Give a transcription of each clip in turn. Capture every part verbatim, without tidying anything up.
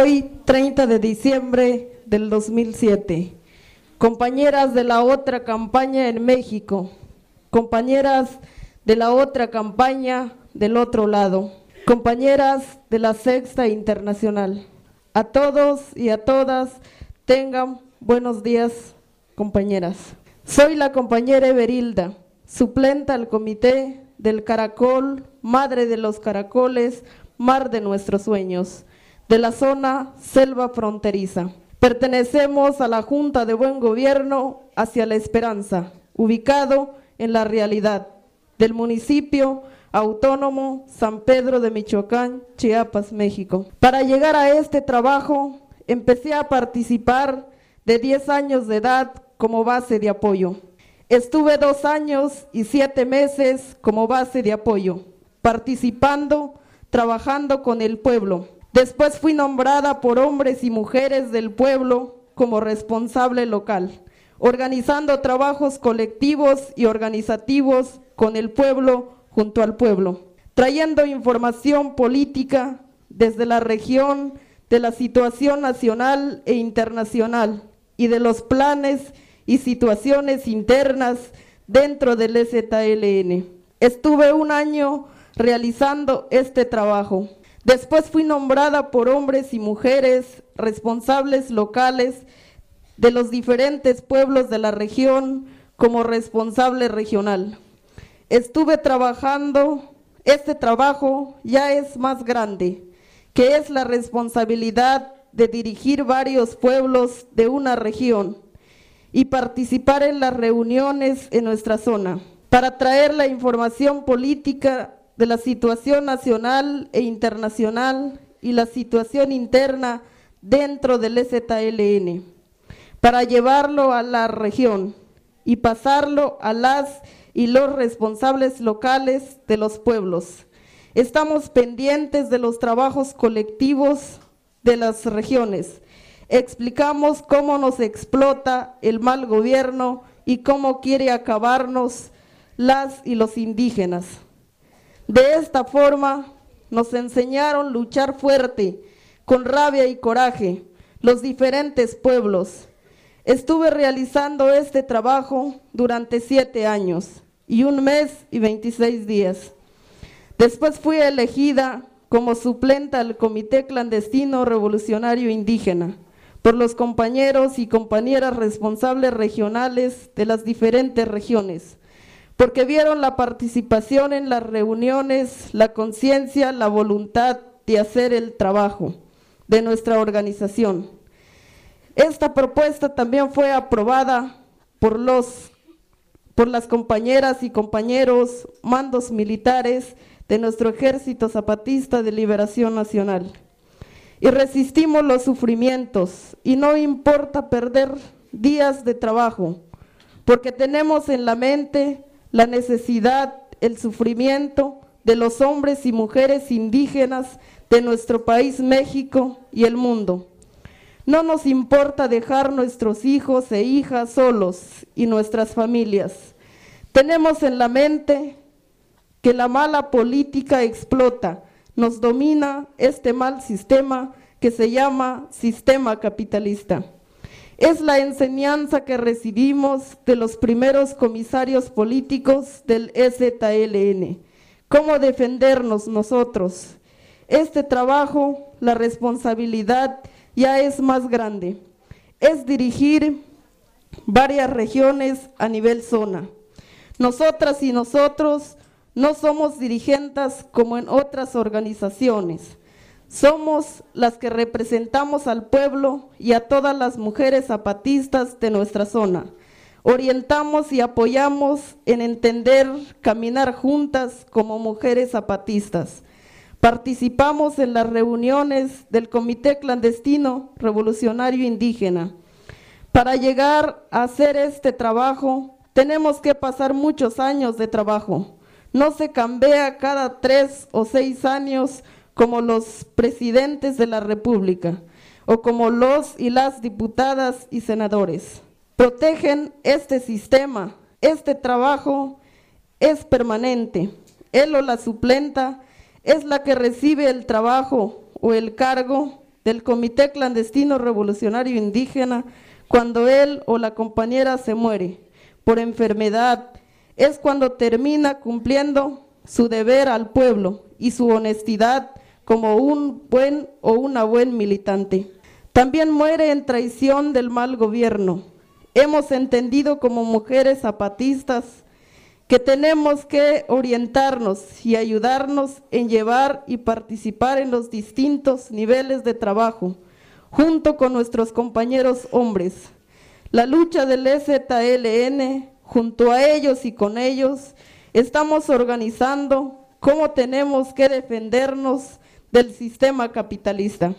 Hoy, treinta de diciembre del dos mil siete, compañeras de la otra campaña en México, compañeras de la otra campaña del otro lado, compañeras de la Sexta Internacional, a todos y a todas tengan buenos días, compañeras. Soy la compañera Everilda, suplenta al comité del Caracol, madre de los caracoles, mar de nuestros sueños, de la zona selva fronteriza. Pertenecemos a la Junta de Buen Gobierno hacia la Esperanza, ubicado en la realidad del municipio autónomo San Pedro de Michoacán, Chiapas, México. Para llegar a este trabajo, empecé a participar de diez años de edad como base de apoyo. Estuve dos años y siete meses como base de apoyo, participando, trabajando con el pueblo. Después fui nombrada por hombres y mujeres del pueblo como responsable local, organizando trabajos colectivos y organizativos con el pueblo, junto al pueblo, trayendo información política desde la región, de la situación nacional e internacional y de los planes y situaciones internas dentro del E Z L N. Estuve un año realizando este trabajo. Después fui nombrada por hombres y mujeres responsables locales de los diferentes pueblos de la región como responsable regional. Estuve trabajando, este trabajo ya es más grande, que es la responsabilidad de dirigir varios pueblos de una región y participar en las reuniones en nuestra zona, para traer la información política de la situación nacional e internacional y la situación interna dentro del E Z L N, para llevarlo a la región y pasarlo a las y los responsables locales de los pueblos. Estamos pendientes de los trabajos colectivos de las regiones. Explicamos cómo nos explota el mal gobierno y cómo quiere acabarnos las y los indígenas. De esta forma nos enseñaron a luchar fuerte, con rabia y coraje, los diferentes pueblos. Estuve realizando este trabajo durante siete años y un mes y veintiséis días. Después fui elegida como suplenta al Comité Clandestino Revolucionario Indígena por los compañeros y compañeras responsables regionales de las diferentes regiones, porque vieron la participación en las reuniones, la conciencia, la voluntad de hacer el trabajo de nuestra organización. Esta propuesta también fue aprobada por, los, por las compañeras y compañeros mandos militares de nuestro Ejército Zapatista de Liberación Nacional. Y resistimos los sufrimientos, y no importa perder días de trabajo, porque tenemos en la mente la necesidad, el sufrimiento de los hombres y mujeres indígenas de nuestro país México y el mundo. No nos importa dejar nuestros hijos e hijas solos y nuestras familias. Tenemos en la mente que la mala política explota, nos domina este mal sistema que se llama sistema capitalista. Es la enseñanza que recibimos de los primeros comisarios políticos del E Z L N. ¿Cómo defendernos nosotros? Este trabajo, la responsabilidad ya es más grande. Es dirigir varias regiones a nivel zona. Nosotras y nosotros no somos dirigentes como en otras organizaciones. Somos las que representamos al pueblo y a todas las mujeres zapatistas de nuestra zona. Orientamos y apoyamos en entender, caminar juntas como mujeres zapatistas. Participamos en las reuniones del Comité Clandestino Revolucionario Indígena. Para llegar a hacer este trabajo, tenemos que pasar muchos años de trabajo. No se cambia cada tres o seis años como los presidentes de la República o como los y las diputadas y senadores. Protegen este sistema, este trabajo es permanente. Él o la suplenta es la que recibe el trabajo o el cargo del Comité Clandestino Revolucionario Indígena cuando él o la compañera se muere por enfermedad. Es cuando termina cumpliendo su deber al pueblo y su honestidad como un buen o una buen militante. También muere en traición del mal gobierno. Hemos entendido como mujeres zapatistas que tenemos que orientarnos y ayudarnos en llevar y participar en los distintos niveles de trabajo, junto con nuestros compañeros hombres. La lucha del E Z L N, junto a ellos y con ellos, estamos organizando cómo tenemos que defendernos del sistema capitalista.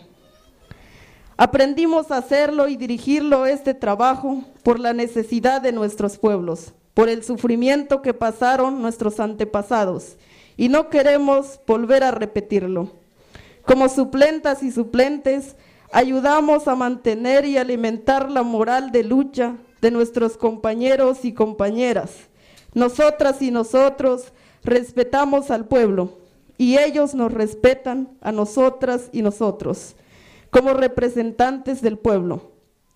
Aprendimos a hacerlo y dirigirlo este trabajo por la necesidad de nuestros pueblos, por el sufrimiento que pasaron nuestros antepasados, y no queremos volver a repetirlo. Como suplentas y suplentes, ayudamos a mantener y alimentar la moral de lucha de nuestros compañeros y compañeras. Nosotras y nosotros respetamos al pueblo, y ellos nos respetan a nosotras y nosotros, como representantes del pueblo.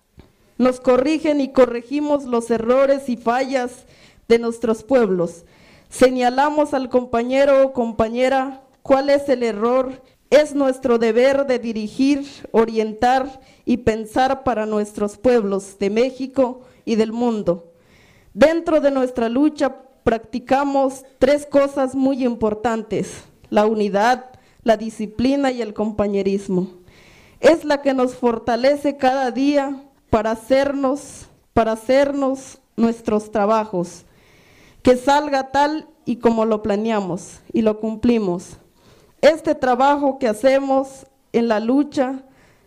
Nos corrigen y corregimos los errores y fallas de nuestros pueblos. Señalamos al compañero o compañera cuál es el error. Es nuestro deber de dirigir, orientar y pensar para nuestros pueblos de México y del mundo. Dentro de nuestra lucha practicamos tres cosas muy importantes: la unidad, la disciplina y el compañerismo. Es la que nos fortalece cada día para hacernos, para hacernos nuestros trabajos, que salga tal y como lo planeamos y lo cumplimos. Este trabajo que hacemos en la lucha,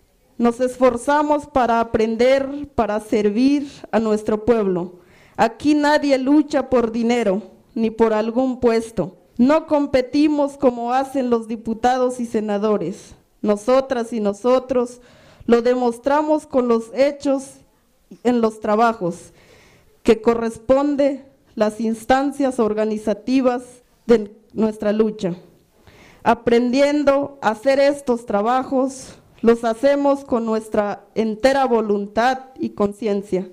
nos esforzamos para aprender, para servir a nuestro pueblo. Aquí nadie lucha por dinero ni por algún puesto. No competimos como hacen los diputados y senadores. Nosotras y nosotros lo demostramos con los hechos en los trabajos que corresponde las instancias organizativas de nuestra lucha. Aprendiendo a hacer estos trabajos, los hacemos con nuestra entera voluntad y conciencia,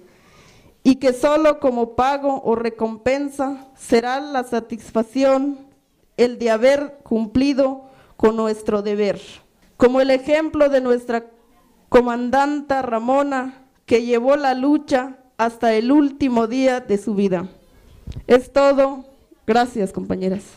y que solo como pago o recompensa será la satisfacción, el de haber cumplido con nuestro deber. Como el ejemplo de nuestra comandanta Ramona, que llevó la lucha hasta el último día de su vida. Es todo. Gracias, compañeras.